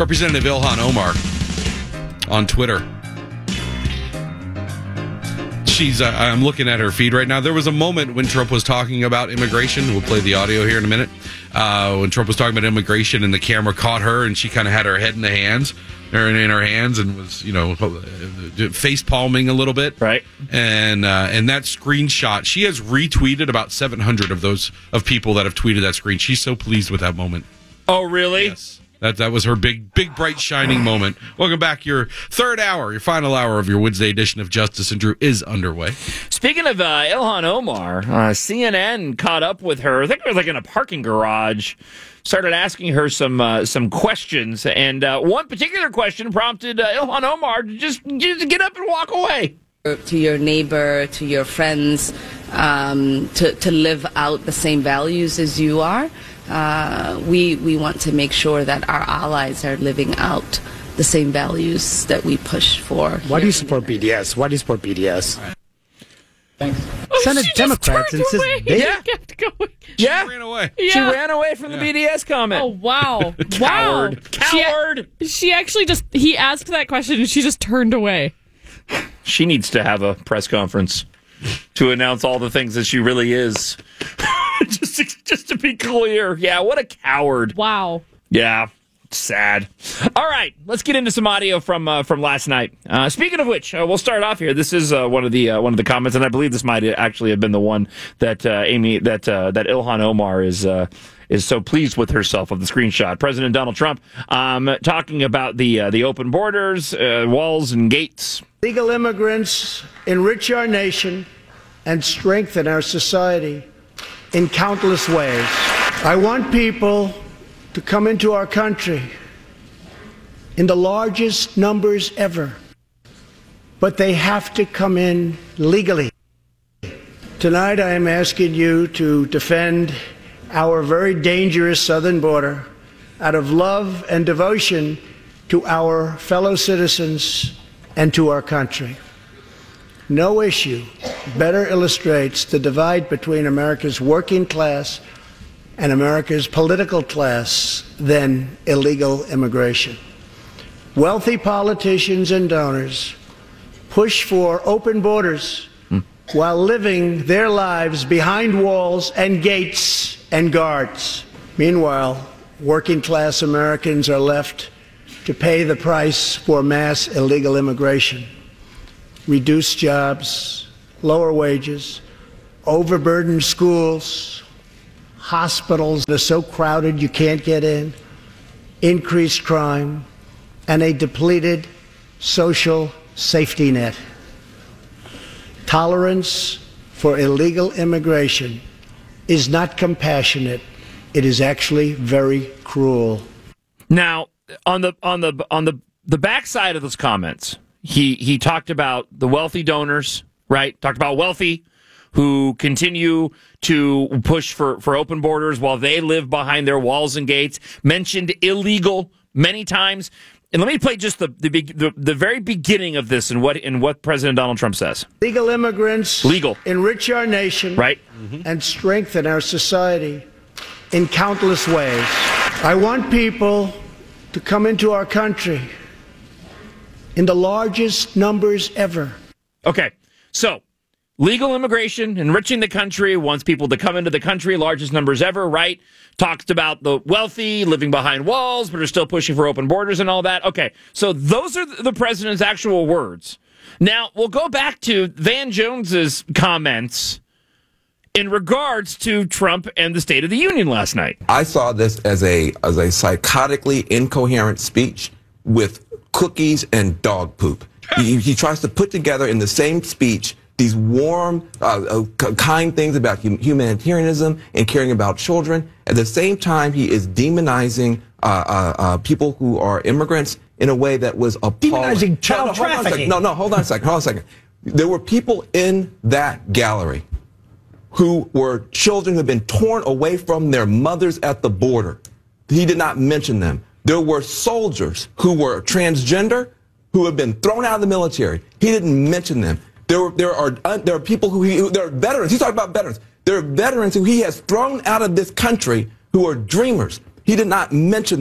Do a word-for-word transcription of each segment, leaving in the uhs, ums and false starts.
Representative Ilhan Omar on Twitter. She's. Uh, I'm looking at her feed right now. There was a moment when Trump was talking about immigration. We'll play the audio here in a minute. Uh, when Trump was talking about immigration, and the camera caught her, and she kind of had her head in the hands, or in her hands, and was, you know, face palming a little bit. Right. And uh, and that screenshot, she has retweeted about seven hundred of those of people that have tweeted that screen. She's so pleased with that moment. Oh, really? Yes. That that was her big, big, bright, shining moment. Welcome back. Your third hour, your final hour of your Wednesday edition of Justice and Drew is underway. Speaking of uh, Ilhan Omar, uh, C N N caught up with her. I think it was like in a parking garage. Started asking her some uh, some questions, and uh, one particular question prompted uh, Ilhan Omar to just, just get up and walk away. To your neighbor, to your friends, um, to to live out the same values as you are. Uh, we we want to make sure that our allies are living out the same values that we push for. Why do you support B D S? Why do you support B D S? Thanks. Oh, Senate Democrats insist they yeah. Kept going. Yeah. She ran away. Yeah. She ran away from yeah. the B D S comment. Oh, wow. Coward. Wow. Coward. She, she actually just, he asked that question and she just turned away. She needs to have a press conference to announce all the things that she really is. just, to, just to be clear. Yeah, what a coward. Wow. Yeah, sad. All right, let's get into some audio from uh, from last night. Uh, speaking of which, uh, we'll start off here. This is uh, one of the uh, one of the comments, and I believe this might actually have been the one that uh, Amy that uh, that Ilhan Omar is uh, is so pleased with herself of the screenshot. President Donald Trump um, talking about the uh, the open borders, uh, walls, and gates. Legal immigrants enrich our nation and strengthen our society in countless ways. I want people to come into our country in the largest numbers ever, but they have to come in legally. Tonight I am asking you to defend our very dangerous southern border out of love and devotion to our fellow citizens and to our country. No issue better illustrates the divide between America's working class and America's political class than illegal immigration. Wealthy politicians and donors push for open borders hmm. while living their lives behind walls and gates and guards. Meanwhile, working class Americans are left to pay the price for mass illegal immigration. Reduced jobs, lower wages, overburdened schools, hospitals that are so crowded you can't get in, increased crime, and a depleted social safety net. Tolerance for illegal immigration is not compassionate. It is actually very cruel. Now, on the on the on the the backside of those comments, He he talked about the wealthy donors, right? Talked about wealthy who continue to push for, for open borders while they live behind their walls and gates. Mentioned illegal many times. And let me play just the the, the, the very beginning of this and what and what President Donald Trump says. Legal immigrants legal enrich our nation, right, mm-hmm. and strengthen our society in countless ways. I want people to come into our country in the largest numbers ever. Okay, so legal immigration, enriching the country, wants people to come into the country, largest numbers ever, right? Talked about the wealthy living behind walls, but are still pushing for open borders and all that. Okay, so those are the president's actual words. Now, we'll go back to Van Jones's comments in regards to Trump and the State of the Union last night. I saw this as a as a psychotically incoherent speech with cookies and dog poop. he, he tries to put together in the same speech these warm, uh, uh, kind things about hum- humanitarianism and caring about children. At the same time, he is demonizing uh, uh, uh, people who are immigrants in a way that was appalling. Demonizing child no, no, trafficking. No, no, hold on a second. Hold on a second. There were people in that gallery who were children who had been torn away from their mothers at the border. He did not mention them. There were soldiers who were transgender who had been thrown out of the military. He didn't mention them. There were, there are uh, there are people who, he, who there are veterans. He's talking about veterans. There are veterans who he has thrown out of this country who are dreamers. He did not mention them.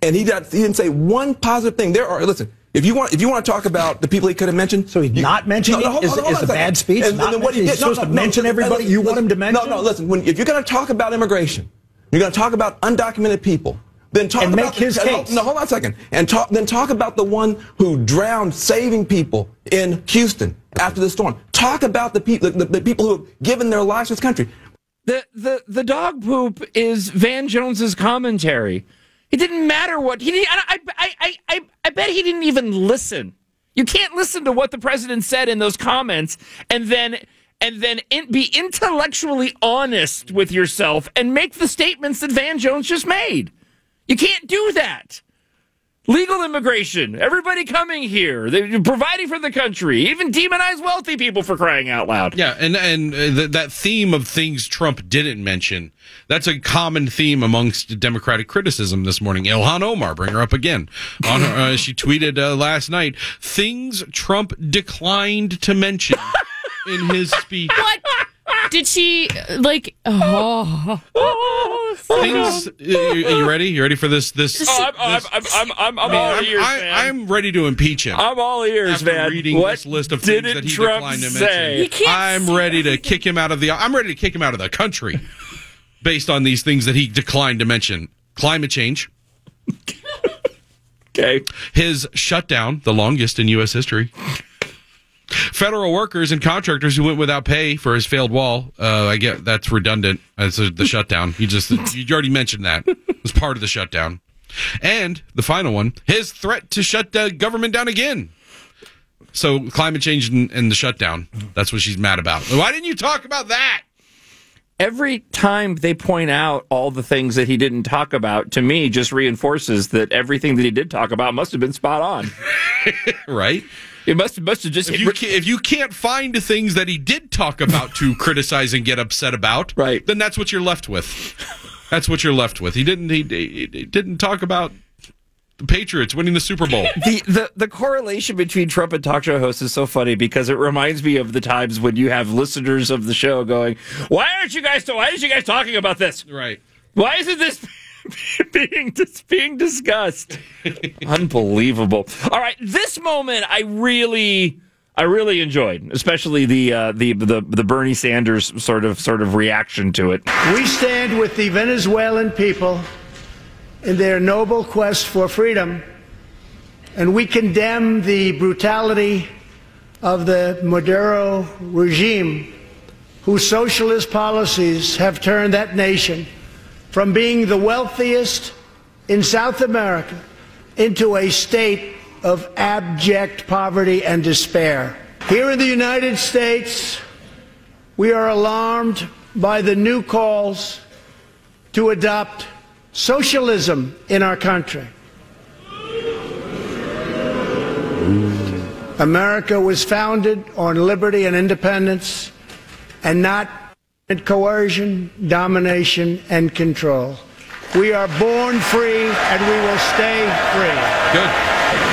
and he, did, he didn't say one positive thing. There are, listen, if you want, if you want to talk about the people he could have mentioned, So he's you- not mentioning No, no, hold is, on, hold is on a a second. bad speech. And- and not then what he mention- did- he's no, supposed no, to no, mention no, everybody listen, you want him to listen, mention. No, no, listen. When, if you're going to talk about immigration, you're going to talk about undocumented people. Then talk And about make the- his no, case. No, hold on a second. And talk. Then talk about the one who drowned, saving people in Houston after the storm. Talk about the people, the, the people who have given their lives to this country. The, the, the dog poop is Van Jones's commentary. It didn't matter what he. I, I, I, I, I bet he didn't even listen. You can't listen to what the president said in those comments and then and then in, be intellectually honest with yourself and make the statements that Van Jones just made. You can't do that. Legal immigration, everybody coming here, they're providing for the country, even demonize wealthy people, for crying out loud. Yeah, and and uh, th- that theme of things Trump didn't mention, that's a common theme amongst Democratic criticism this morning. Ilhan Omar, bring her up again. On her, uh, she tweeted uh, last night, things Trump declined to mention in his speech. What? Did she, like, oh. Things, uh, you, you ready? You ready for this? This. Oh, I'm, I'm, this- I'm, I'm, I'm, I'm I mean, all I'm, ears, I, man. I'm ready to impeach him. I'm all ears, After man. reading What this list of did things that he Trump declined to say? mention, can't I'm say ready to kick him out of the. I'm ready to kick him out of the country, based on these things that he declined to mention: climate change, Okay. his shutdown, the longest in U S history, federal workers and contractors who went without pay for his failed wall. Uh, I get that's redundant. That's uh, the shutdown. You just you already mentioned that. It was part of the shutdown. And the final one, his threat to shut the government down again. So climate change and, and the shutdown. That's what she's mad about. Why didn't you talk about that? Every time they point out all the things that he didn't talk about, to me, just reinforces that everything that he did talk about must have been spot on. Right? It must, must have just... If you, ca- if you can't find the things that he did talk about to criticize and get upset about, Right. then that's what you're left with. That's what you're left with. He didn't. He, he, he didn't talk about the Patriots winning the Super Bowl. The, the the correlation between Trump and talk show hosts is so funny because it reminds me of the times when you have listeners of the show going, "Why aren't you guys? Why aren't you guys talking about this? Right. Why isn't this being dis- being discussed?" Unbelievable. All right, this moment I really I really enjoyed, especially the uh, the the the Bernie Sanders sort of sort of reaction to it. We stand with the Venezuelan people in their noble quest for freedom, and we condemn the brutality of the Maduro regime, whose socialist policies have turned that nation from being the wealthiest in South America into a state of abject poverty and despair. Here in the United States, we are alarmed by the new calls to adopt socialism in our country. America was founded on liberty and independence, and not coercion, domination, and control. We are born free, and we will stay free. Good.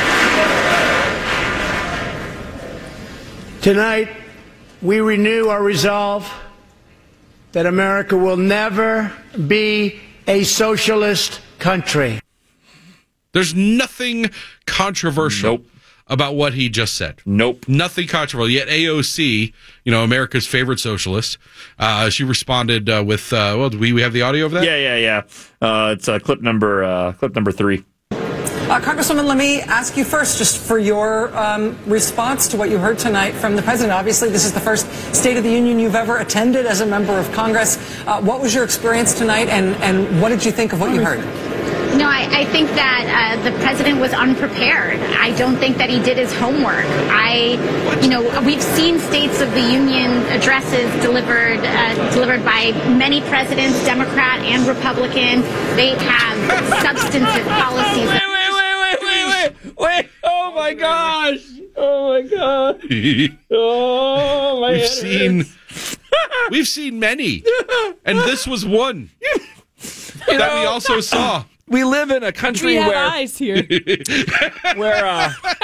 Tonight, we renew our resolve that America will never be a socialist country. There's nothing controversial Nope. about what he just said. Nope. Nothing controversial. Yet A O C, you know, America's favorite socialist, uh, she responded uh, with, uh, well, do we, we have the audio of that? Yeah, yeah, yeah. Uh, it's uh, clip number uh, clip number three. Uh, Congresswoman, let me ask you first, just for your um, response to what you heard tonight from the president. Obviously, this is the first State of the Union you've ever attended as a member of Congress. Uh, what was your experience tonight, and, and what did you think of what you heard? No, I, I think that uh, the president was unprepared. I don't think that he did his homework. I, you know, we've seen States of the Union addresses delivered uh, delivered by many presidents, Democrat and Republican. They have substantive policies. Wait, wait, wait, wait, wait, wait, wait! Oh my gosh! Oh my god! Oh my! We've seen, we've seen many, and this was one You that we know, also saw. We live in a country We have where eyes here. where uh,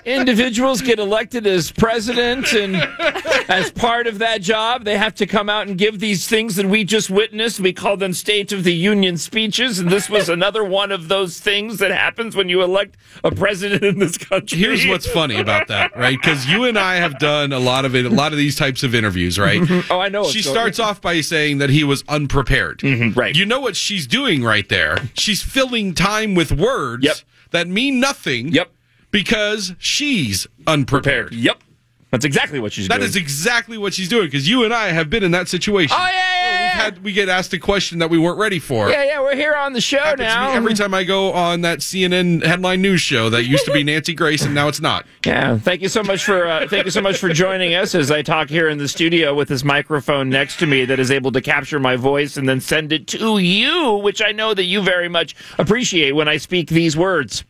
individuals get elected as president, and as part of that job, they have to come out and give these things that we just witnessed. We call them State of the Union speeches, and this was another one of those things that happens when you elect a president in this country. Here's what's funny about that, right? Because you and I have done a lot of it, a lot of these types of interviews, right? Oh, I know. She starts off by saying that he was unprepared. Mm-hmm, right. You know what she's doing right there? She's filling time with words Yep. that mean nothing. Yep. Because she's unprepared. Yep. That's exactly what she's That doing. is exactly what she's doing, because you and I have been in that situation. Oh, yeah, yeah, We've yeah. had, we get asked a question that we weren't ready for. Yeah, yeah, we're here on the show Happens to now. me every time I go on that C N N headline news show that used to be Nancy Grace and now it's not. Yeah, thank you so much for uh, thank you so much for joining us as I talk here in the studio with this microphone next to me that is able to capture my voice and then send it to you, which I know that you very much appreciate when I speak these words.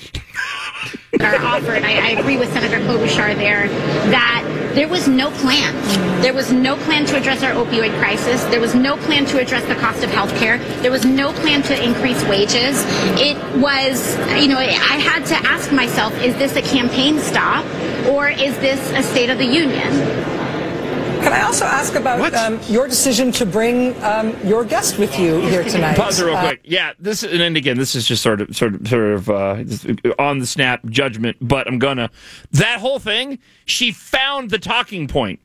Are offered. I, I agree with Senator Klobuchar there that there was no plan. There was no plan to address our opioid crisis. There was no plan to address the cost of health care. There was no plan to increase wages. It was, you know, I had to ask myself, is this a campaign stop or is this a State of the Union? Can I also ask about um, your decision to bring um, your guest with you here tonight? Pause it real Uh, quick. Yeah, this and then again, this is just sort of, sort of, sort of uh, on the snap judgment. But I'm gonna that whole thing. She found the talking point.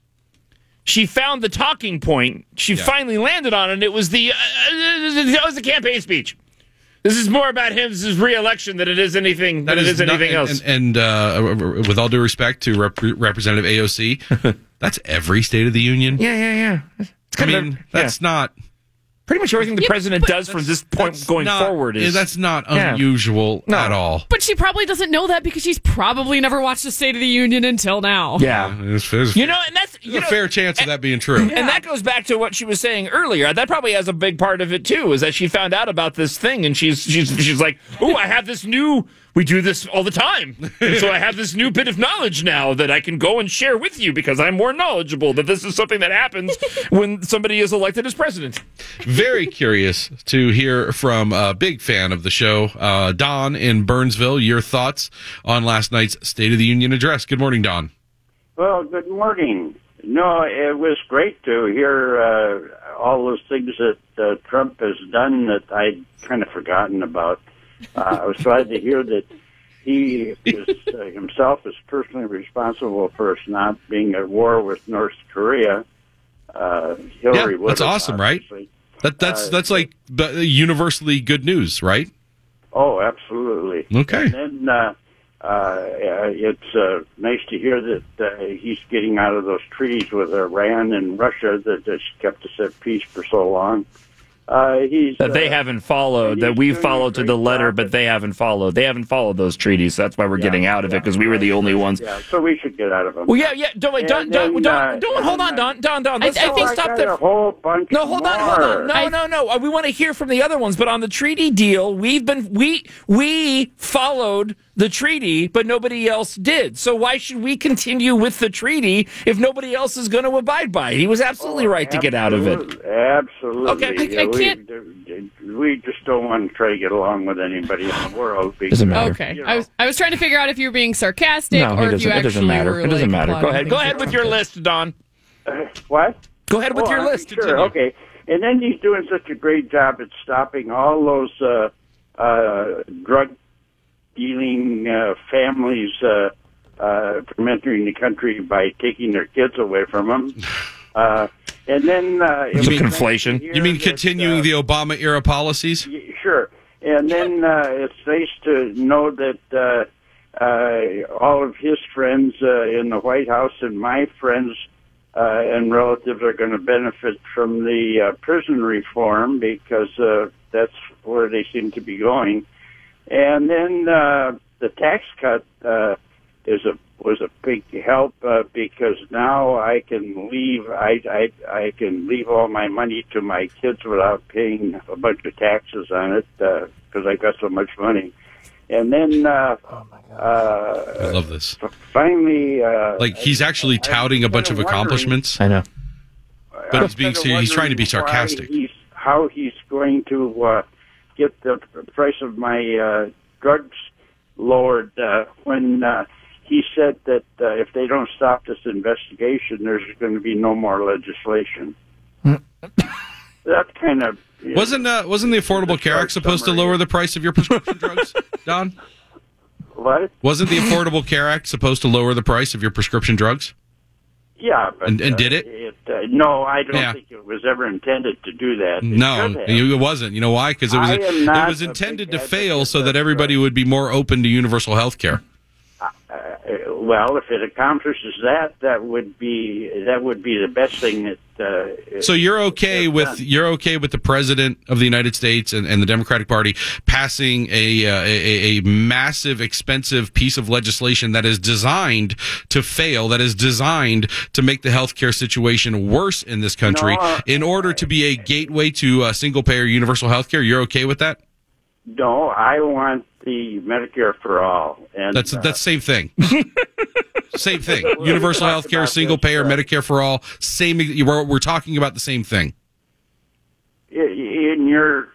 She found the talking point. She Yeah. finally landed on it. And it was the uh, it was the campaign speech. This is more about him, his re-election than it is anything. Than it is anything not, else. And, and uh, with all due respect to Rep- Representative A O C, that's every State of the Union. yeah, yeah, yeah. It's I kind mean, of, that's yeah. not. pretty much everything the Yeah, president but does from this point That's going not- forward yeah, is that's not Yeah. unusual No. at all. But she probably doesn't know that because she's probably never watched a State of the Union until now. yeah. There's, there's, You know, and that's there's you a know, fair chance of that being true. And that goes back to what she was saying earlier. That probably has a big part of it too, is that she found out about this thing and she's she's she's like, "Oh, I have this new. We do this all the time, and so I have this new bit of knowledge now that I can go and share with you because I'm more knowledgeable that this is something that happens when somebody is elected as president." Very curious to hear from a big fan of the show, uh, Don in Burnsville. Your thoughts on last night's State of the Union address. Good morning, Don. Well, good morning. No, it was great to hear uh, all those things that uh, Trump has done that I'd kind of forgotten about. Uh, I was glad to hear that he is, uh, himself is personally responsible for us not being at war with North Korea. Uh, Hillary Yeah, would that's have, awesome, right? obviously. That that's Uh, that's like b- universally good news, right? Oh, absolutely. Okay. And then uh, uh, it's uh, nice to hear that uh, he's getting out of those treaties with Iran and Russia that has kept us at peace for so long. Uh, he's, That they uh, haven't followed, that he's we've doing followed a to the great letter, job. but they haven't followed. They haven't followed those treaties. That's why we're Yeah, getting out of it, yeah, because we were the only ones. Yeah, so we should get out of them. Well, yeah, yeah. Don't wait, don't, And don't, then, don't, uh, don't, hold on, Don, Don, Don. Let's, I- I let's think- stop I got there. a whole bunch No, hold on, hold on. No, more. no, no. Uh, We want to hear from the other ones, but on the treaty deal, we've been we we followed the treaty, but nobody else did. So why should we continue with the treaty if nobody else is going to abide by it? He was absolutely right to get out of it. Absolutely. Absolutely. Okay. I- I Yeah, we- can't- We just don't want to try to get along with anybody in the world. Because, Doesn't matter. Okay. you know, I was I was trying to figure out if you were being sarcastic No, or he if you doesn't. It actually doesn't matter. were It doesn't like, matter. Go plotting ahead. Go things ahead that with your Trump did. list, Don. uh, what? Go ahead with Oh, your I'm list. Sure. Continue. Okay. And then he's doing such a great job at stopping all those uh, uh, drug dealing uh, families uh, uh, from entering the country by taking their kids away from them. Uh, and then uh, it It's a was nice to conflation. hear You mean that, continuing uh, the Obama era policies? Y- Sure. And then uh, it's nice to know that uh, uh, all of his friends uh, in the White House and my friends uh, and relatives are going to benefit from the uh, prison reform because uh, that's where they seem to be going. And then uh, the tax cut uh, is a was a big help uh, because now I can leave I, I I can leave all my money to my kids without paying a bunch of taxes on it because I got so much money. And then uh, uh, I love this. finally, uh, Like he's actually I- touting a I'm bunch of kinda wondering- accomplishments, I know. but I'm he's being kinda he's trying to be wondering why sarcastic. He's, how he's going to uh, get the price of my uh, drugs lowered uh, when uh, he said that uh, if they don't stop this investigation, there's going to be no more legislation. That kind of wasn't uh, wasn't the Affordable Care Act supposed summary. to lower the price of your prescription drugs, Don? What? Wasn't the Affordable Care Act supposed to lower the price of your prescription drugs? Yeah, but, and, and uh, did it? it uh, no, I don't yeah. think it was ever intended to do that. It no, it wasn't. You know why? Because it was it was intended to fail so that everybody would be more open to universal health care. Uh, well, if it accomplishes that, that would be that would be the best thing that. Uh, so you're okay with done. you're okay with the president of the United States and, and the Democratic Party passing a, uh, a a massive, expensive piece of legislation that is designed to fail, that is designed to make the healthcare situation worse in this country, no, in order to be a gateway to uh, single payer universal healthcare. You're okay with that? No, I want the Medicare for all, and that's uh, that's same thing. Same thing. Universal health care, single payer, this, uh, Medicare for all. Same. We're, we're talking about the same thing. In your,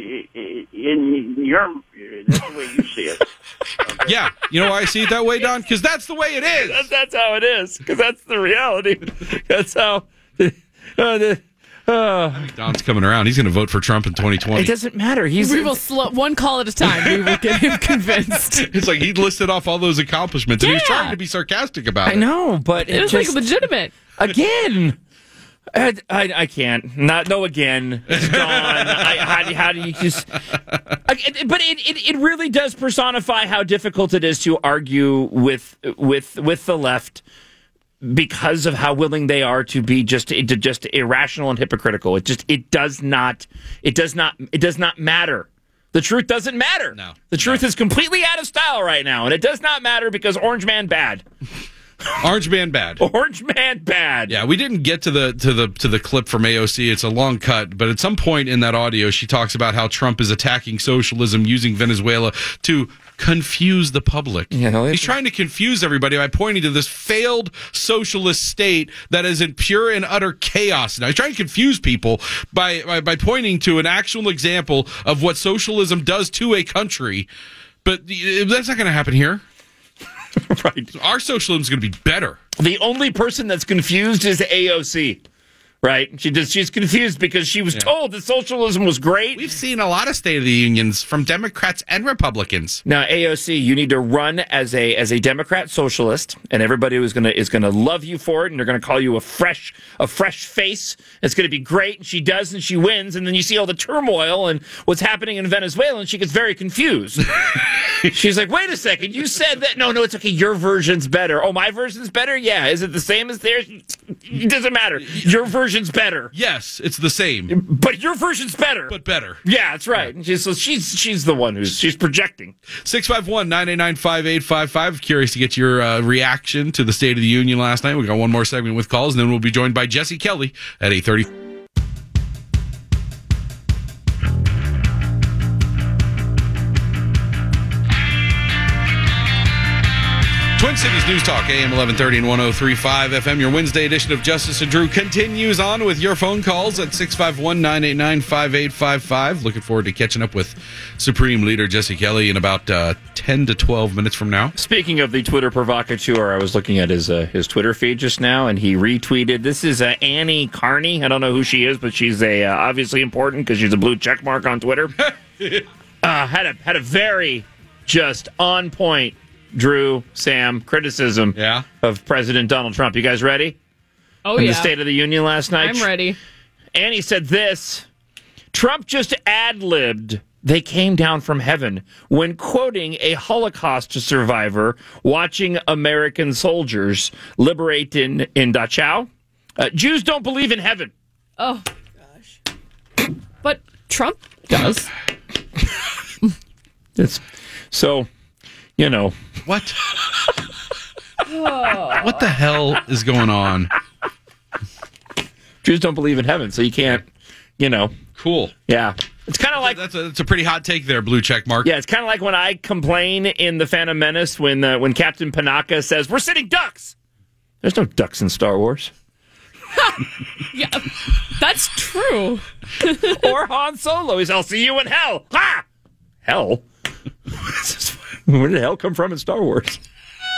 in your, that's the way you see it. Okay? Yeah. You know why I see it that way, Don? Because that's the way it is. That's, that's how it is. Because that's the reality. That's how. Uh, the, uh, I think Don's coming around. He's going to vote for Trump in twenty twenty. It doesn't matter. He's we will slow one call at a time. We will get him convinced. It's like he listed off all those accomplishments, yeah. and he was trying to be sarcastic about it. I know, but it, it was just, like legitimate. Again, I, I, I can't. Not no again. It's gone. I, how, how do you just? I, but it, it it really does personify how difficult it is to argue with with with the left. Because of how willing they are to be just to just irrational and hypocritical, it just it does not it does not it does not matter. The truth doesn't matter. No, the truth no. is completely out of style right now, and it does not matter because Orange Man bad. Orange Man bad. Orange Man bad. Yeah, we didn't get to the to the to the clip from A O C. It's a long cut, but at some point in that audio, she talks about how Trump is attacking socialism using Venezuela to confuse the public. You know, he's trying to confuse everybody by pointing to this failed socialist state that is in pure and utter chaos. Now he's trying to confuse people by by, by pointing to an actual example of what socialism does to a country. But that's not going to happen here. Right. Our socialism is going to be better. The only person that's confused is A O C. Right? She just she's confused because she was yeah. told that socialism was great. We've seen a lot of State of the Unions from Democrats and Republicans. Now, A O C, you need to run as a as a Democrat socialist, and everybody is gonna is gonna love you for it, and they're gonna call you a fresh a fresh face. It's gonna be great, and she does, and she wins, and then you see all the turmoil and what's happening in Venezuela, and she gets very confused. She's like, "Wait a second, you said that? No, no, it's okay. Your version's better. Oh, my version's better. Yeah, is it the same as theirs? It doesn't matter. Your version." Version's better. Yes, it's the same. But your version's better. But better. Yeah, that's right. Yeah. She's, so she's she's the one who's she's projecting. six five one, nine eight nine, five eight five five. Curious to get your uh, reaction to the State of the Union last night. We got one more segment with calls, and then we'll be joined by Jesse Kelly at eight thirty. Twin Cities News Talk, A M eleven thirty and one oh three point five F M. Your Wednesday edition of Justice and Drew continues on with your phone calls at six five one, nine eight nine, five eight five five. Looking forward to catching up with Supreme Leader Jesse Kelly in about uh, ten to twelve minutes from now. Speaking of the Twitter provocateur, I was looking at his uh, his Twitter feed just now, and he retweeted. This is uh, Annie Carney. I don't know who she is, but she's a uh, obviously important because she's a blue check mark on Twitter. uh, had a had a very just on point. Drew, Sam, criticism yeah. of President Donald Trump. You guys ready? Oh, In yeah. the State of the Union last night. I'm ready. Annie said this. Trump just ad-libbed, "They came down from heaven," when quoting a Holocaust survivor watching American soldiers liberate in, in Dachau. Uh, Jews don't believe in heaven. Oh, gosh. But Trump does. It's, so... You know. What? What the hell is going on? Jews don't believe in heaven, so you can't, you know. Cool. Yeah. It's kind of like... That's a, that's a pretty hot take there, blue check mark. Yeah, it's kind of like when I complain in The Phantom Menace when uh, when Captain Panaka says, "We're sitting ducks." There's no ducks in Star Wars. Yeah, that's true. Or Han Solo. He's, "I'll see you in hell." Ha! Hell? Where did hell come from in Star Wars?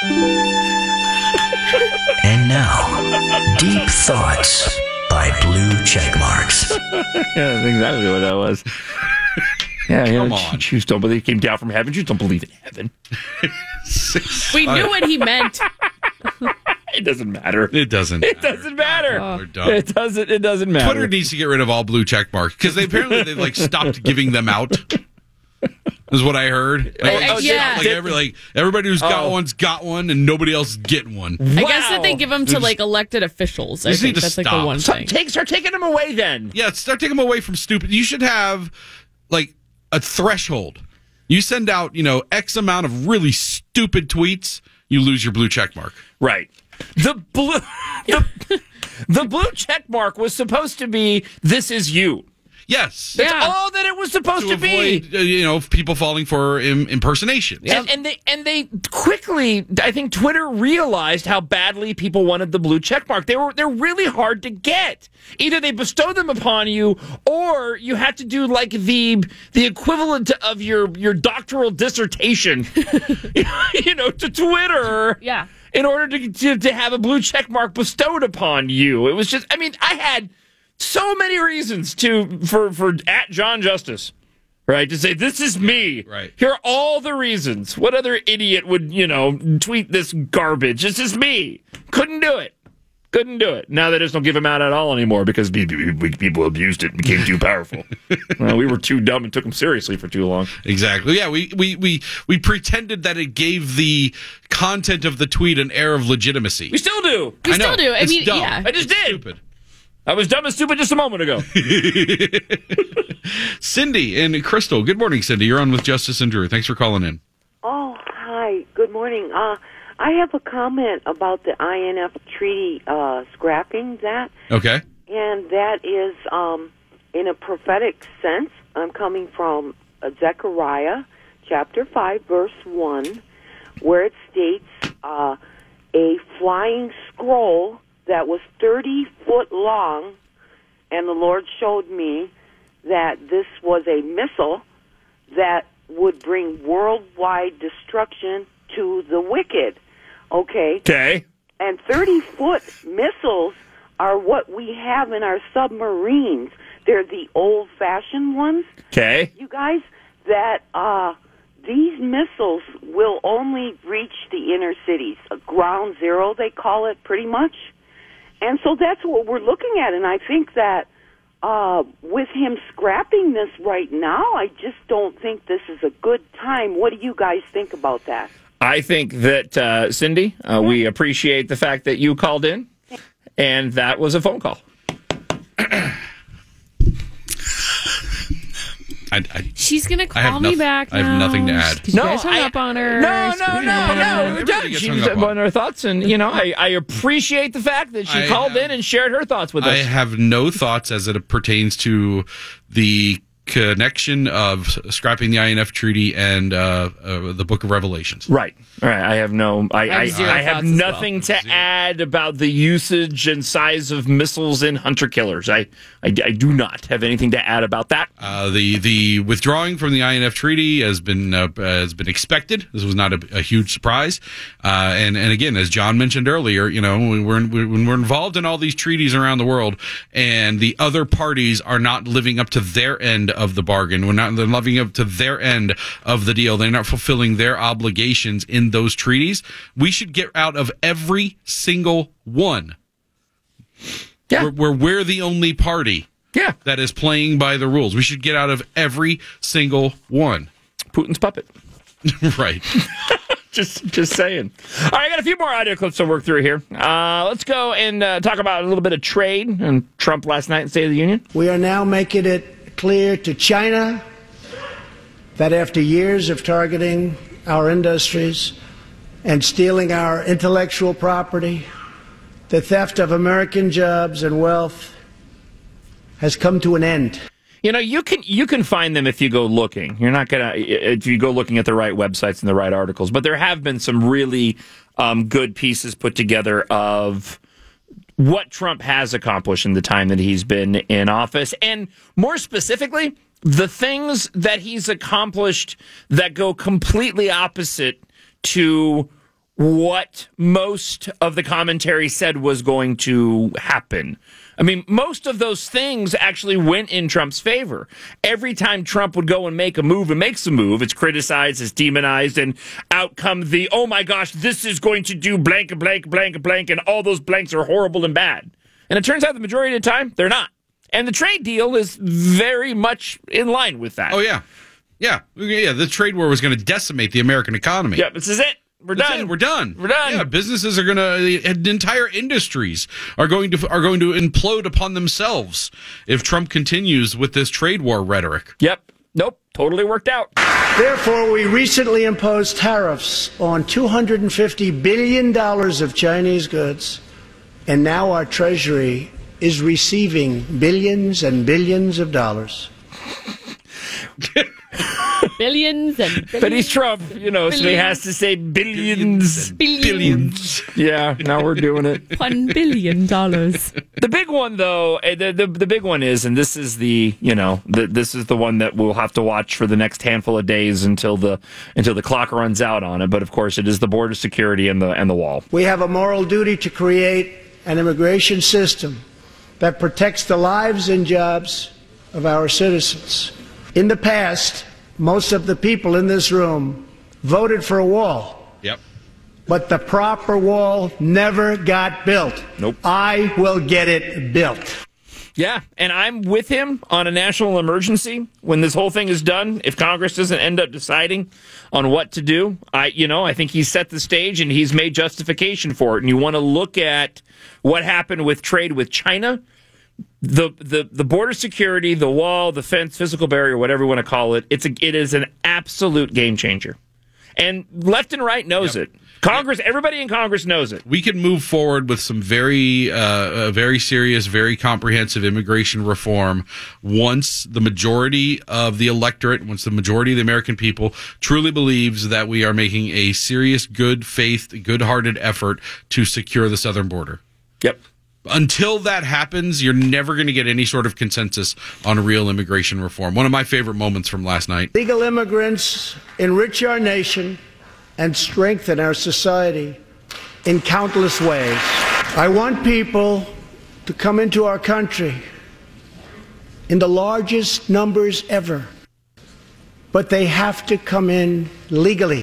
And now, Deep Thoughts by Blue Checkmarks. Yeah, that's exactly what that was. Yeah, Come yeah, on. Jews don't believe came down from heaven. Jews don't believe in heaven. We knew what he meant. It doesn't matter. It doesn't. It doesn't matter. We're done. It doesn't. It doesn't matter. Twitter needs to get rid of all blue check marks because they apparently they've like stopped giving them out. Is what I heard. Like, Oh, like, yeah. like, every, like everybody who's got Oh. one's got one, and nobody else is getting one. I guess that they give them to Just- like elected officials. I just think need to that's like the stop. one Start, thing. take, start taking them away then. Yeah, start taking them away from stupid. You should have like a threshold. You send out, you know, X amount of really stupid tweets, you lose your blue check mark. Right. The blue the, the blue check mark was supposed to be "This is you." Yes. That's Yeah. all that it was supposed To to, be. avoid, uh, you know, people falling for Im- impersonations. And, and they and they quickly, I think Twitter realized how badly people wanted the blue check mark. They were they're really hard to get. Either they bestowed them upon you, or you had to do like the the equivalent of your your doctoral dissertation, you know, to Twitter. Yeah. In order to, to to have a blue check mark bestowed upon you, it was just. I mean, I had so many reasons to for for at John Justice. Right, to say, this is me. Right. Here are all the reasons. What other idiot would, you know, tweet this garbage? This is me. Couldn't do it. Couldn't do it. Now they just don't give him out at all anymore because pe- pe- pe- people abused it and became too powerful. Well, we were too dumb and took him seriously for too long. Exactly. Yeah, we, we, we, we pretended that it gave the content of the tweet an air of legitimacy. We still do. We I know. still do. I It's mean, dumb. yeah. I just did. Stupid. I was dumb and stupid just a moment ago. Cindy and Crystal. Good morning, Cindy. You're on with Justice and Drew. Thanks for calling in. Oh, hi. Good morning. Uh, I have a comment about the I N F treaty uh, scrapping that, Okay. and that is um, in a prophetic sense. I'm coming from uh, Zechariah chapter five, verse one, where it states uh, a flying scroll that was thirty foot long, and the Lord showed me that this was a missile that would bring worldwide destruction to the wicked. Okay? Okay. And thirty-foot missiles are what we have in our submarines. They're the old-fashioned ones. Okay. You guys, that uh, these missiles will only reach the inner cities. A ground zero, they call it, pretty much. And so that's what we're looking at. And I think that uh, with him scrapping this right now, I just don't think this is a good time. What do you guys think about that? I think that, uh, Cindy, uh, we appreciate the fact that you called in, and that was a phone call. I, I, She's gonna I have call me noth- back. I have now. nothing to add. 'Cause you guys hung up on her. No, So no, we no, hung up on no. her. We're Everybody done. gets She hung was up on. on her thoughts, and you know, I, I appreciate the fact that she I called have- in and shared her thoughts with I us. have no thoughts as it pertains to the connection of scrapping the I N F treaty and uh, uh, the Book of Revelations. Right, right. I have no. I, I have I, zero I have thoughts as well. nothing to add about the usage and size of missiles in hunter killers. I, I, I do not have anything to add about that. Uh, the the withdrawing from the I N F treaty has been uh, has been expected. This was not a, a huge surprise. Uh, and and again, as John mentioned earlier, you know, when we're when we're involved in all these treaties around the world, and the other parties are not living up to their end of the bargain, we're not they're living up to their end of the deal. They're not fulfilling their obligations in those treaties. We should get out of every single one. Yeah. Where, where we're the only party. Yeah. That is playing by the rules. We should get out of every single one. Putin's puppet. Right. just just saying. All right, I got a few more audio clips to work through here. Uh, let's go and uh, talk about a little bit of trade and Trump last night in State of the Union. We are now making it clear to China that after years of targeting our industries and stealing our intellectual property, the theft of American jobs and wealth has come to an end. You know, you can you can find them if you go looking. You're not gonna if you go looking at the right websites and the right articles. But there have been some really um, good pieces put together of what Trump has accomplished in the time that he's been in office, and more specifically, the things that he's accomplished that go completely opposite to what most of the commentary said was going to happen. I mean, most of those things actually went in Trump's favor. Every time Trump would go and make a move and makes a move, it's criticized, it's demonized, and out come the, oh my gosh, this is going to do blank, blank, blank, blank, and all those blanks are horrible and bad. And it turns out the majority of the time, they're not. And the trade deal is very much in line with that. Oh, yeah. Yeah. Yeah, the trade war was going to decimate the American economy. Yeah, this is it. We're That's done. It. We're done. We're done. Yeah, businesses are going to, entire industries are going to are going to implode upon themselves if Trump continues with this trade war rhetoric. Yep. Nope. Totally worked out. Therefore, we recently imposed tariffs on two hundred fifty billion dollars of Chinese goods, and now our Treasury is receiving billions and billions of dollars. Billions and billions. But he's Trump, you know, billions. So he has to say billions. Billions. Billions. Yeah, now we're doing it. One billion dollars. The big one, though, the, the the big one is, and this is the, you know, the, this is the one that we'll have to watch for the next handful of days until the until the clock runs out on it. But of course, it is the border security and the and the wall. We have a moral duty to create an immigration system that protects the lives and jobs of our citizens. In the past, most of the people in this room voted for a wall. Yep. But the proper wall never got built. Nope. I will get it built. Yeah, and I'm with him on a national emergency when this whole thing is done. If Congress doesn't end up deciding on what to do, I, you know, I think he's set the stage and he's made justification for it. And you want to look at what happened with trade with China. The, the the border security, the wall, the fence, physical barrier, whatever you want to call it, it's a, it is an absolute game changer. And left and right knows yep. it. Congress, yep. Everybody in Congress knows it. We can move forward with some very, uh, uh, very serious, very comprehensive immigration reform once the majority of the electorate, once the majority of the American people truly believes that we are making a serious, good faith, good-hearted effort to secure the southern border. Yep. Until that happens, you're never going to get any sort of consensus on real immigration reform. One of my favorite moments from last night. Legal immigrants enrich our nation and strengthen our society in countless ways. I want people to come into our country in the largest numbers ever, but they have to come in legally.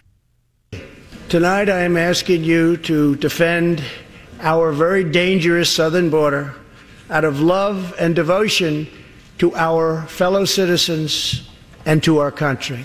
Tonight I am asking you to defend our very dangerous southern border out of love and devotion to our fellow citizens and to our country.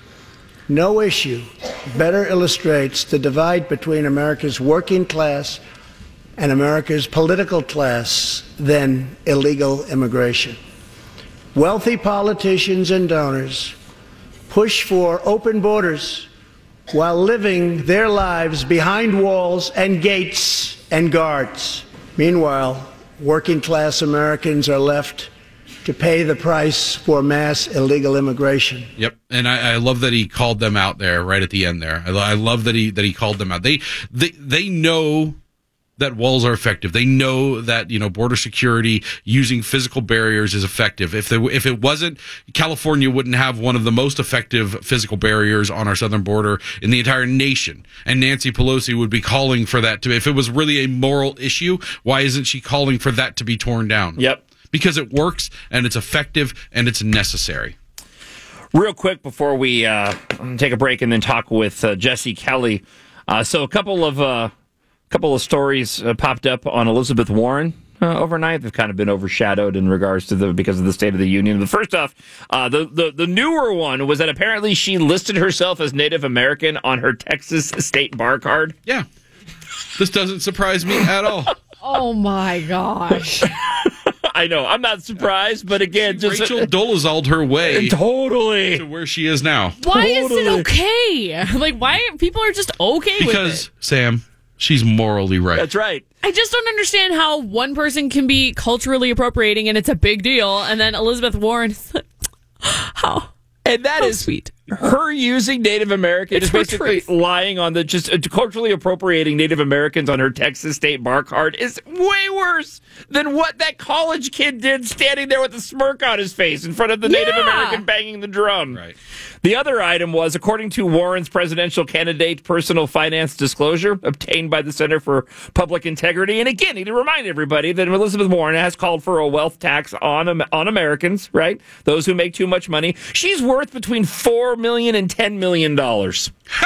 No issue better illustrates the divide between America's working class and America's political class than illegal immigration. Wealthy politicians and donors push for open borders while living their lives behind walls and gates and guards. Meanwhile, working class Americans are left to pay the price for mass illegal immigration. Yep, and I, I love that he called them out there right at the end there. I, I love that he that he called them out. They they they know that walls are effective. They know that, you know, border security using physical barriers is effective. If there, if it wasn't, California wouldn't have one of the most effective physical barriers on our southern border in the entire nation. And Nancy Pelosi would be calling for that to, if it was really a moral issue, why isn't she calling for that to be torn down? Yep. Because it works and it's effective and it's necessary. Real quick before we uh, take a break and then talk with uh, Jesse Kelly. Uh, so a couple of uh, couple of stories uh, popped up on Elizabeth Warren uh, overnight. They've kind of been overshadowed in regards to the because of the State of the Union. But first off, uh, the, the the newer one was that apparently she listed herself as Native American on her Texas state bar card. Yeah, this doesn't surprise me at all. Oh my gosh. I know. I'm not surprised, but again, just Rachel Dolezal'd her way totally to where she is now. Why totally. is it okay? Like, why people are just okay because, with it? Because, Sam, she's morally right. That's right. I just don't understand how one person can be culturally appropriating and it's a big deal, and then Elizabeth Warren is like, how? And that how is sweet. her using Native American It's is her basically truth. lying on the just uh, culturally appropriating Native Americans on her Texas State bar card is way worse than what that college kid did standing there with a smirk on his face in front of the Native Yeah. American banging the drum. Right. The other item was, according to Warren's presidential candidate personal finance disclosure obtained by the Center for Public Integrity. And again, need to remind everybody that Elizabeth Warren has called for a wealth tax on on Americans, right? Those who make too much money. She's worth between four million and ten million dollars.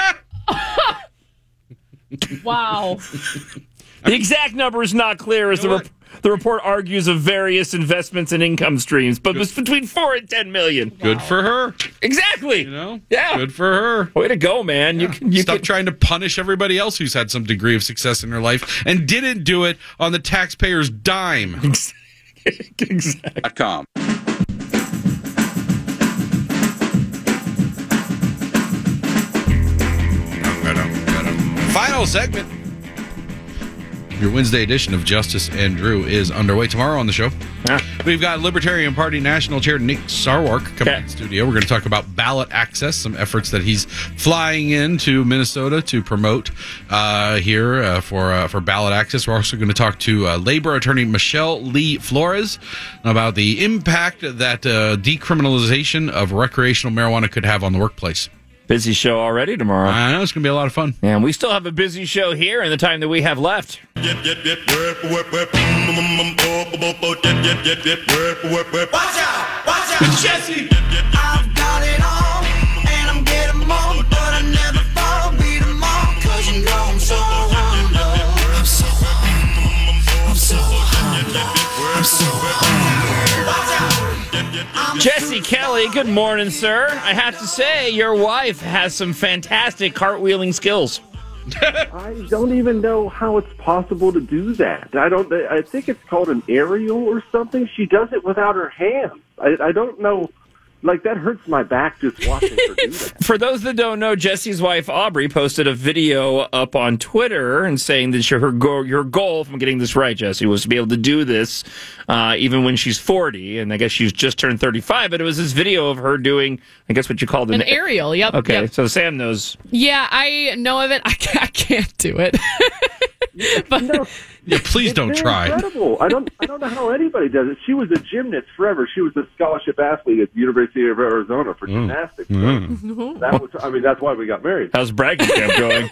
Wow. The exact number is not clear, as You know the, rep- the report argues of various investments and income streams, but it's between four and ten million. Good for her. Exactly. You know? Yeah. Good for her. Way to go, man. You can you Stop can, trying to punish everybody else who's had some degree of success in their life and didn't do it on the taxpayer's dime. exactly. Com. Final segment. Your Wednesday edition of Justice and Drew is underway. Tomorrow on the show, Ah. we've got Libertarian Party National Chair Nick Sarwark coming Okay. in the studio. We're going to talk about ballot access, some efforts that he's flying into Minnesota to promote uh, here uh, for uh, for ballot access. We're also going to talk to uh, labor attorney Michelle Lee Flores about the impact that uh, decriminalization of recreational marijuana could have on the workplace. Busy show already tomorrow. I know it's going to be a lot of fun. And we still have a busy show here in the time that we have left. Watch out! Watch out! Jesse! I've got it all, and I'm getting more, but I never fall, beat them all, cause you know I'm so humble. I'm so humble. I'm so humble. I'm so humble. Watch out! Jesse Kelly, good morning, sir. I have to say, your wife has some fantastic cartwheeling skills. I don't even know how it's possible to do that. I don't. I think it's called an aerial or something. She does it without her hands. I, I don't know. Like, that hurts my back just watching her do that. For those that don't know, Jesse's wife, Aubrey, posted a video up on Twitter and saying that your, her go, your goal, if I'm getting this right, Jesse, was to be able to do this uh, even when she's forty. And I guess she's just turned thirty-five, but it was this video of her doing, I guess what you called An aerial, yep. Okay, yep. so Sam knows. Yeah, I know of it. I can't, I can't do it. but No, Yeah, please it's don't very try. Incredible. I don't. I don't know how anybody does it. She was a gymnast forever. She was a scholarship athlete at the University of Arizona for gymnastics. Mm. That was. I mean, that's why we got married. How's bragging camp going?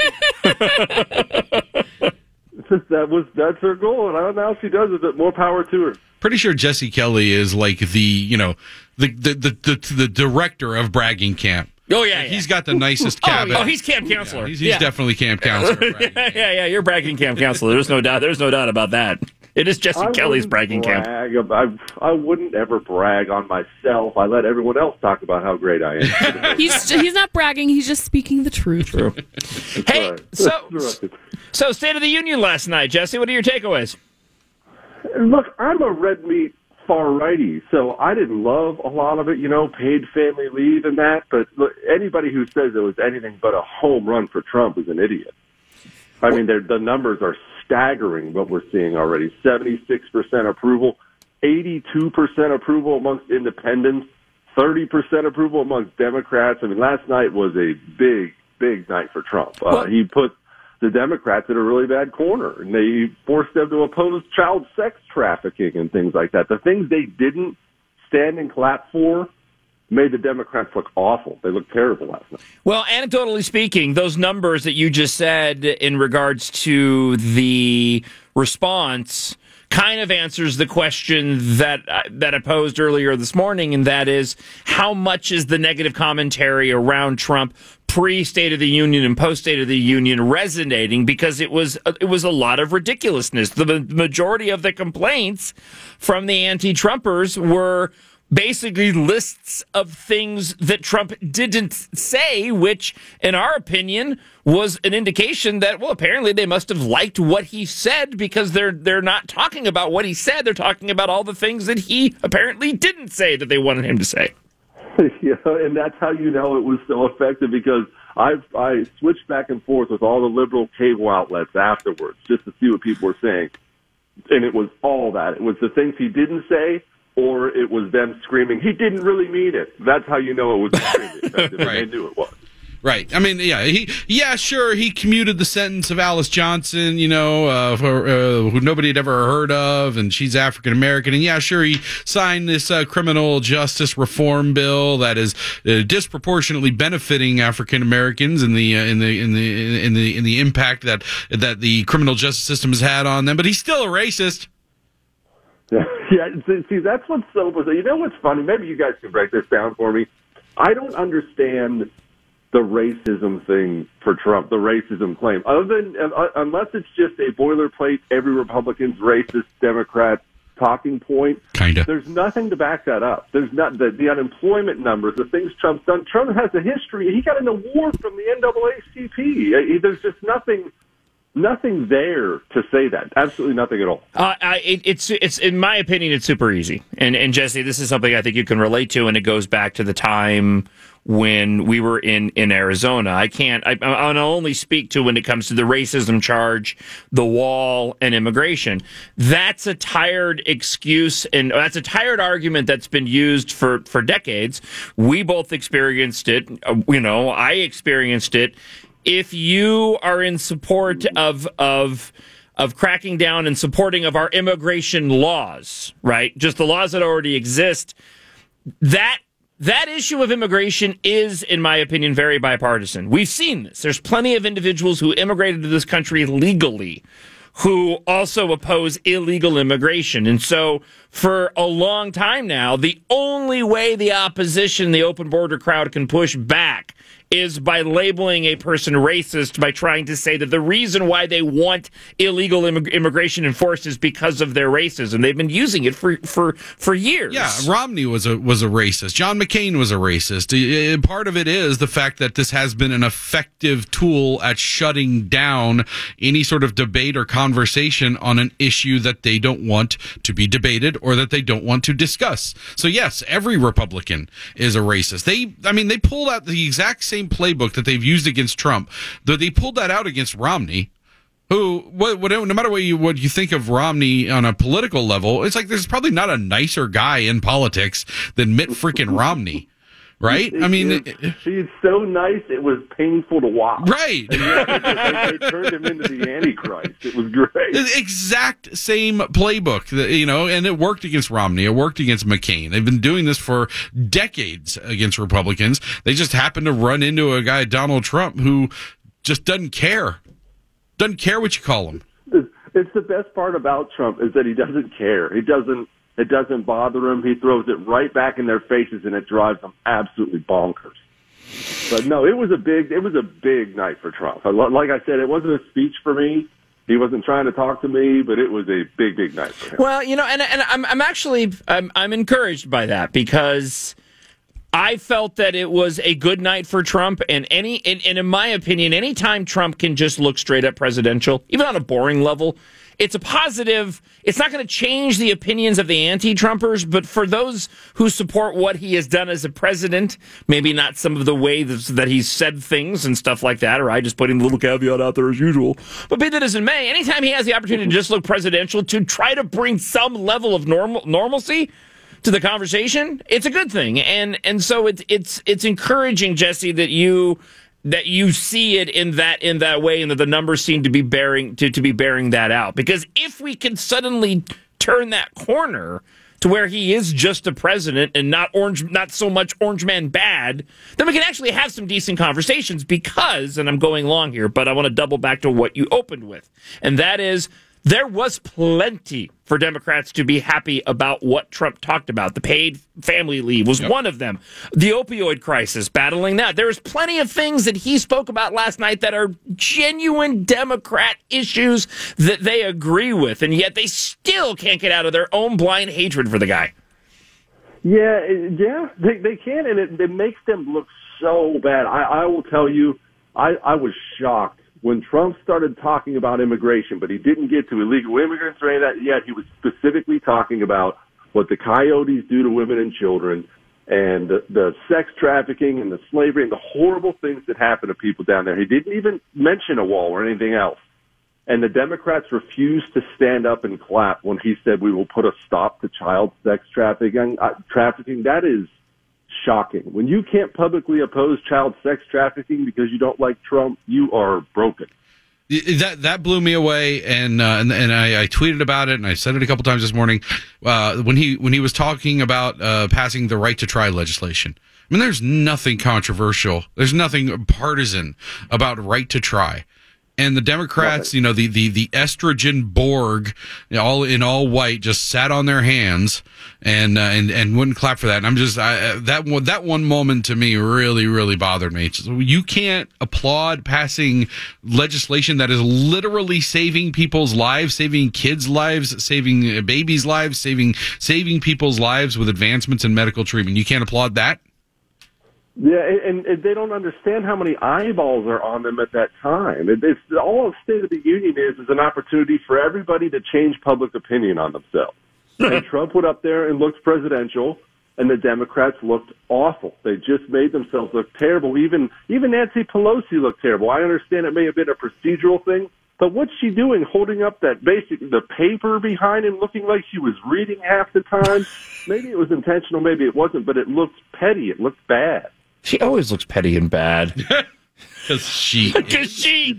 That was. That's her goal, and I don't know how she does it. But more power to her. Pretty sure Jesse Kelly is like the, you know, the the the, the, the director of bragging camp. Oh, yeah, Like, yeah. He's got the nicest cabin. Oh, he's camp counselor. Yeah, he's he's Yeah. definitely camp counselor. yeah, yeah, yeah. You're bragging camp counselor. There's no doubt. There's no doubt about that. It is Jesse I Kelly's wouldn't bragging camp. brag about- I, I wouldn't ever brag on myself. I let everyone else talk about how great I am. he's he's not bragging. He's just speaking the truth. True. Hey, right. so That's right. so State of the Union last night, Jesse. What are your takeaways? Look, I'm a red meat far righty, so I didn't love a lot of it, you know, paid family leave and that, but look, anybody who says it was anything but a home run for Trump is an idiot. I mean, they're- the numbers are staggering, what we're seeing already. seventy-six percent approval, eighty-two percent approval amongst independents, thirty percent approval amongst Democrats. I mean, last night was a big, big night for Trump. Uh, he put the Democrats in a really bad corner, and they forced them to oppose child sex trafficking and things like that. The things they didn't stand and clap for made the Democrats look awful. They looked terrible last night. Well, anecdotally speaking, those numbers that you just said in regards to the response kind of answers the question that uh, that I posed earlier this morning, and that is, how much is the negative commentary around Trump pre-State of the Union and post-State of the Union resonating? Because it was it was a lot of ridiculousness. The majority of the complaints from the anti-Trumpers were basically lists of things that Trump didn't say, which, in our opinion, was an indication that, well, apparently they must have liked what he said, because they're they're not talking about what he said. They're talking about all the things that he apparently didn't say that they wanted him to say. You know, and that's how you know it was so effective, because I I switched back and forth with all the liberal cable outlets afterwards just to see what people were saying, and it was all that. It was the things he didn't say, or it was them screaming, he didn't really mean it. That's how you know it was screaming. perspective, and they knew it was. Right. I mean, yeah, he, yeah, sure, he commuted the sentence of Alice Johnson, you know, uh, for, uh, who nobody had ever heard of, and she's African American. And yeah, sure, he signed this uh, criminal justice reform bill that is uh, disproportionately benefiting African Americans in the uh, in the in the in the in the impact that that the criminal justice system has had on them. But he's still a racist. Yeah, see, that's what's so bizarre. You know what's funny? Maybe you guys can break this down for me. I don't understand the racism thing for Trump, the racism claim, other than uh, unless it's just a boilerplate, every Republican's racist, Democrat talking point. Kind of. There's nothing to back that up. There's not the, the unemployment numbers, the things Trump's done. Trump has a history. He got an award from the N double A C P. There's just nothing. Nothing there to say that. Absolutely nothing at all. Uh, I, it, it's it's in my opinion, it's super easy. And and Jesse, this is something I think you can relate to, and it goes back to the time when we were in, in Arizona. I can't. I, I'll only speak to when it comes to the racism charge, the wall, and immigration. That's a tired excuse, and that's a tired argument that's been used for for decades. We both experienced it. You know, I experienced it. If you are in support of of of cracking down and supporting of our immigration laws, right? Just the laws that already exist, that that issue of immigration is, in my opinion, very bipartisan. We've seen this. There's plenty of individuals who immigrated to this country legally who also oppose illegal immigration. And so for a long time now, the only way the opposition, the open border crowd can push back is by labeling a person racist, by trying to say that the reason why they want illegal immig- immigration enforced is because of their racism. They've been using it for for, for years. Yeah, Romney was a was a racist. John McCain was a racist. Uh, Part of it is the fact that this has been an effective tool at shutting down any sort of debate or conversation on an issue that they don't want to be debated or that they don't want to discuss. So yes, every Republican is a racist. They, I mean, they pulled out the exact same playbook that they've used against Trump. Though they pulled that out against Romney, who, what, what, no matter what you what you think of Romney on a political level, it's like there's probably not a nicer guy in politics than Mitt freaking Romney. Right? I mean, it, it, she's so nice, it was painful to watch. Right. And yet, they, they turned him into the Antichrist. It was great. The exact same playbook, you know, and it worked against Romney. It worked against McCain. They've been doing this for decades against Republicans. They just happen to run into a guy, Donald Trump, who just doesn't care. Doesn't care what you call him. It's the best part about Trump is that he doesn't care. He doesn't. It doesn't bother him. He throws it right back in their faces, and it drives them absolutely bonkers. But no, it was a big, it was a big night for Trump. Like I said, it wasn't a speech for me. He wasn't trying to talk to me, but it was a big, big night for him. Well, you know, and and I'm I'm actually I'm I'm encouraged by that because I felt that it was a good night for Trump, and any and, and in my opinion, anytime Trump can just look straight up presidential, even on a boring level, it's a positive. It's not going to change the opinions of the anti-Trumpers, but for those who support what he has done as a president, maybe not some of the ways that he's said things and stuff like that, or I just putting a little caveat out there as usual. But be that as it may, anytime he has the opportunity to just look presidential, to try to bring some level of normal normalcy to the conversation, it's a good thing. And and so it's it's it's encouraging, Jesse, that you that you see it in that in that way, and that the numbers seem to be bearing to, to be bearing that out. Because if we can suddenly turn that corner to where he is just a president and not orange, not so much orange man bad, then we can actually have some decent conversations. Because, and I'm going long here, but I want to double back to what you opened with, and that is, there was plenty for Democrats to be happy about what Trump talked about. The paid family leave was yep. one of them. The opioid crisis, battling that. There was plenty of things that he spoke about last night that are genuine Democrat issues that they agree with, and yet they still can't get out of their own blind hatred for the guy. Yeah, yeah, they, they can, and it, it makes them look so bad. I, I will tell you, I, I was shocked when Trump started talking about immigration, but he didn't get to illegal immigrants or any of that yet. He was specifically talking about what the coyotes do to women and children, and the, the sex trafficking and the slavery and the horrible things that happen to people down there. He didn't even mention a wall or anything else. And the Democrats refused to stand up and clap when he said we will put a stop to child sex trafficking. Uh, trafficking. That is shocking. When you can't publicly oppose child sex trafficking because you don't like Trump, you are broken. That that blew me away, and uh, and, and I, I tweeted about it, and I said it a couple times this morning uh, when he when he was talking about uh, passing the right to try legislation. I mean, there's nothing controversial, there's nothing partisan about right to try. And the Democrats, you know, the, the, the estrogen Borg, you know, all in all white, just sat on their hands and uh, and and wouldn't clap for that. And I'm just I, that one that one moment to me really really bothered me. Just, you can't applaud passing legislation that is literally saving people's lives, saving kids' lives, saving babies' lives, saving saving people's lives with advancements in medical treatment. You can't applaud that. Yeah, and, and they don't understand how many eyeballs are on them at that time. It, it's all a State of the Union is is an opportunity for everybody to change public opinion on themselves. And Trump went up there and looked presidential, and the Democrats looked awful. They just made themselves look terrible. Even even Nancy Pelosi looked terrible. I understand it may have been a procedural thing, but what's she doing, holding up that basic the paper behind him, looking like she was reading half the time? Maybe it was intentional, maybe it wasn't, but it looked petty. It looked bad. She always looks petty and bad. Because she Because she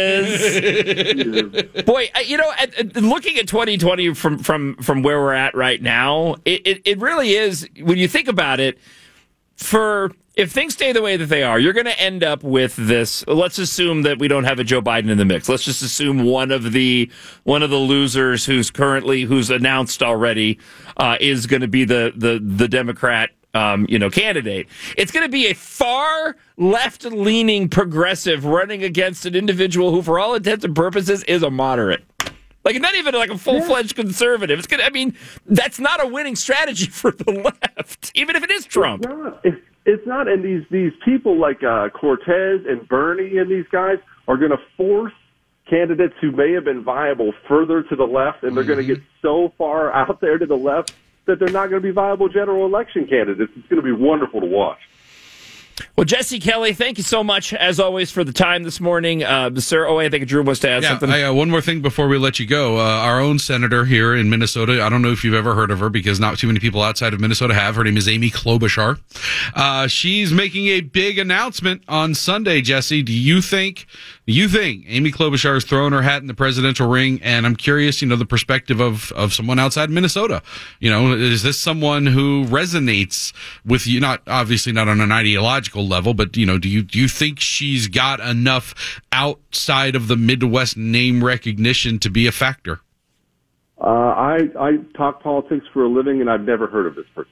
is. Boy, you know, at, at, looking at twenty twenty from, from, from where we're at right now, it, it, it really is, when you think about it, for if things stay the way that they are, you're going to end up with this. Let's assume that we don't have a Joe Biden in the mix. Let's just assume one of the one of the losers who's currently who's announced already uh, is going to be the the the Democrat um, you know candidate. It's going to be a far left-leaning progressive running against an individual who, for all intents and purposes, is a moderate. Like, not even like a full-fledged yeah. conservative. It's gonna. I mean, that's not a winning strategy for the left, even if it is Trump. It's not. It's, it's not. And these these people like uh, Cortez and Bernie and these guys are going to force candidates who may have been viable further to the left, and they're mm-hmm. going to get so far out there to the left that they're not going to be viable general election candidates. It's going to be wonderful to watch. Well, Jesse Kelly, thank you so much, as always, for the time this morning. Uh, sir, oh, I think Drew wants to add yeah, something. I, uh, one more thing before we let you go. Uh, our own senator here in Minnesota, I don't know if you've ever heard of her because not too many people outside of Minnesota have. Her name is Amy Klobuchar. Uh, she's making a big announcement on Sunday, Jesse. Do you think, do you think Amy Klobuchar is throwing her hat in the presidential ring? And I'm curious, you know, the perspective of, of someone outside Minnesota. You know, is this someone who resonates with you? Not, obviously not on an ideological level, but you know, do you do you think she's got enough outside of the Midwest name recognition to be a factor? Uh, I I talk politics for a living, and I've never heard of this person.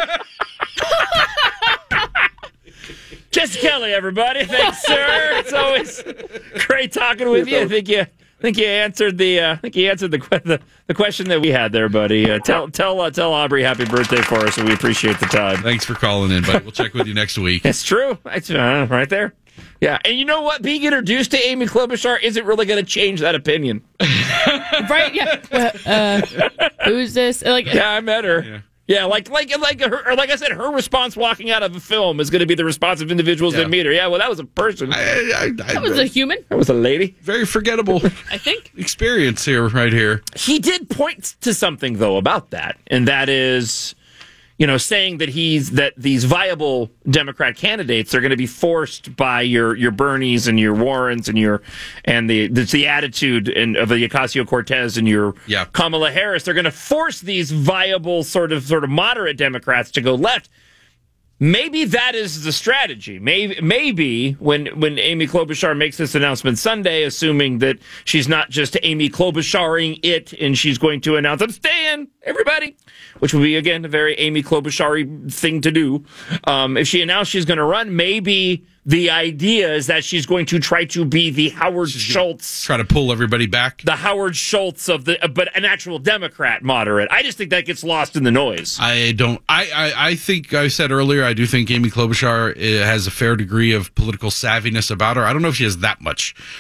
Jesse Kelly, everybody, thanks, sir. It's always great talking with you. I think you. I think you answered the. Uh, I think you answered the, the the question that we had there, buddy. Uh, tell tell uh, tell Aubrey happy birthday for us, and we appreciate the time. Thanks for calling in, buddy. We'll check with you next week. It's true. It's uh, right there. Yeah, and you know what? Being introduced to Amy Klobuchar isn't really going to change that opinion, right? Yeah. Uh, who's this? Like, yeah, I met her. Yeah. Yeah, like like like her, or like I said, her response walking out of a film is going to be the response of individuals Yeah. that meet her. Yeah, well, that was a person. I, I, I, that was a human. That was a lady. Very forgettable. I think experience here, right here. He did point to something though about that, and that is, you know, saying that he's that these viable Democrat candidates are going to be forced by your your Bernies and your Warrens and your and the the, the attitude and of the Ocasio-Cortez and your yeah. Kamala Harris. They're going to force these viable sort of sort of moderate Democrats to go left. Maybe that is the strategy. Maybe, maybe when when Amy Klobuchar makes this announcement Sunday, assuming that she's not just Amy Klobucharing it and she's going to announce, I'm staying, everybody, which would be, again, a very Amy Klobuchar thing to do. Um, if she announced she's going to run, maybe the idea is that she's going to try to be the Howard she's Schultz. Try to pull everybody back. The Howard Schultz of the, but an actual Democrat moderate. I just think that gets lost in the noise. I don't, I, I, I think I said earlier, I do think Amy Klobuchar has a fair degree of political savviness about her. I don't know if she has that much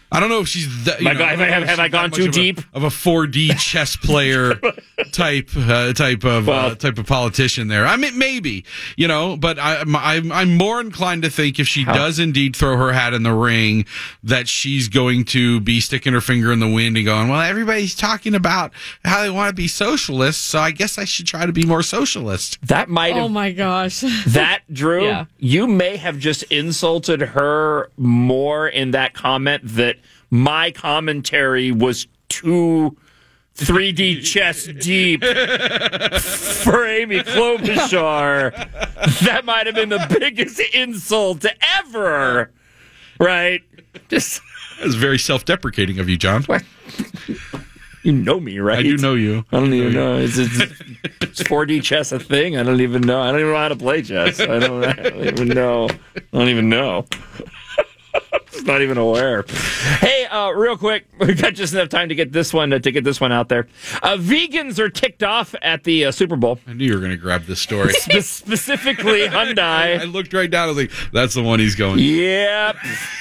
I don't know if she's that. My God, have I- have- have I gone too deep? Of a four D chess player type uh, type of uh, type of politician there. I mean, maybe, you know, but I, I'm I'm more inclined to think if she How? does indeed throw her hat in the ring, that she's going to be sticking her finger in the wind and going, well, everybody's talking about how they want to be socialists, so I guess I should try to be more socialist. That might have. Oh my gosh. That, Drew, Yeah. you may have just insulted her more in that comment that my commentary was too three D chess deep for Amy Klobuchar. That might have been the biggest insult ever. Right? Just That was very self-deprecating of you, John. You know me, right? I do know you. I don't even know. Is it is four D chess a thing? I don't even know. I don't even know how to play chess. I don't, I don't even know. I don't even know. Just not even aware. Hey, uh, real quick, we got just enough time to get this one to get this one out there. Uh, vegans are ticked off at the uh, Super Bowl. I knew you were going to grab this story. Spe- specifically, Hyundai. I looked right down. I was like, "That's the one he's going." Yep.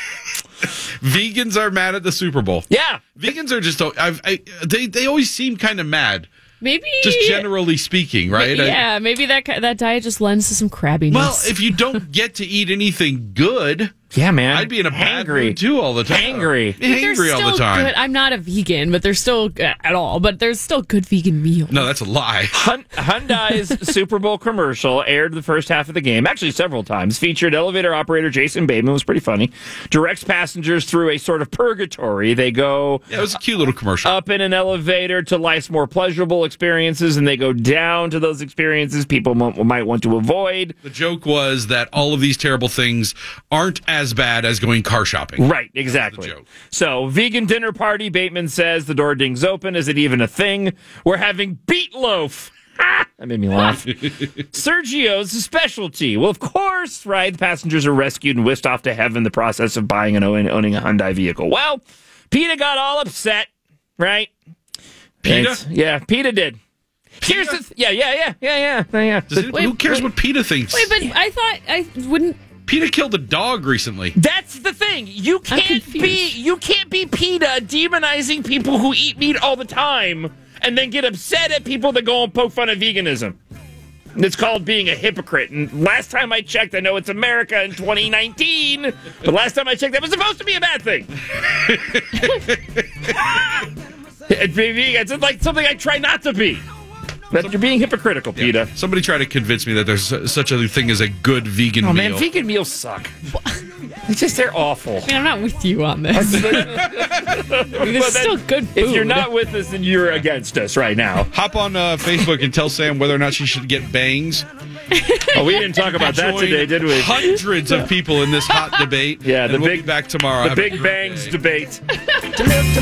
Vegans are mad at the Super Bowl. Yeah, vegans are just. I've, I, they they always seem kind of mad. Maybe Just generally speaking, right? Yeah, maybe that ki- that diet just lends to some crabbiness. Well, if you don't get to eat anything good, yeah, man, I'd be in a bad Hangry. mood too all the time. Hangry. They're Hangry all still the time. Good. I'm not a vegan, but they're still good at all. But there's still good vegan meals. No, that's a lie. Hun- Hyundai's Super Bowl commercial aired the first half of the game, actually several times. Featured elevator operator Jason Bateman, was pretty funny. Directs passengers through a sort of purgatory. They go Yeah, it was a cute little commercial. up in an elevator to life's more pleasurable experiences, and they go down to those experiences people m- might want to avoid. The joke was that all of these terrible things aren't as bad as going car shopping. Right, exactly. So, vegan dinner party, Bateman says. The door dings open. Is it even a thing? We're having beetloaf. That made me laugh. Sergio's a specialty. Well, of course, right? The passengers are rescued and whisked off to heaven in the process of buying and own- owning a Hyundai vehicle. Well, PETA got all upset, right? PETA? It's- Yeah, PETA did. Here's the th- yeah, yeah, yeah, yeah, yeah, yeah. Does it- who cares what PETA thinks? Wait, but I thought I wouldn't. PETA killed a dog recently. That's the thing. You can't be you can't be PETA demonizing people who eat meat all the time and then get upset at people that go and poke fun of veganism. It's called being a hypocrite. And last time I checked, I know it's America in twenty nineteen, but last time I checked, that was supposed to be a bad thing. It's like something I try not to be. But you're being hypocritical, PETA. Yeah. Somebody tried to convince me that there's such a thing as a good vegan Oh, meal. man, vegan meals suck. It's just, they're awful. I mean, I'm not with you on this. I mean, it's still good food. If you're not with us, then you're against us right now. Hop on uh, Facebook and tell Sam whether or not she should get bangs. Oh, we didn't talk about that Join today, did we? Hundreds of people in this hot debate. Yeah, the and we'll big be back tomorrow. The Have a Big great Bangs day. debate.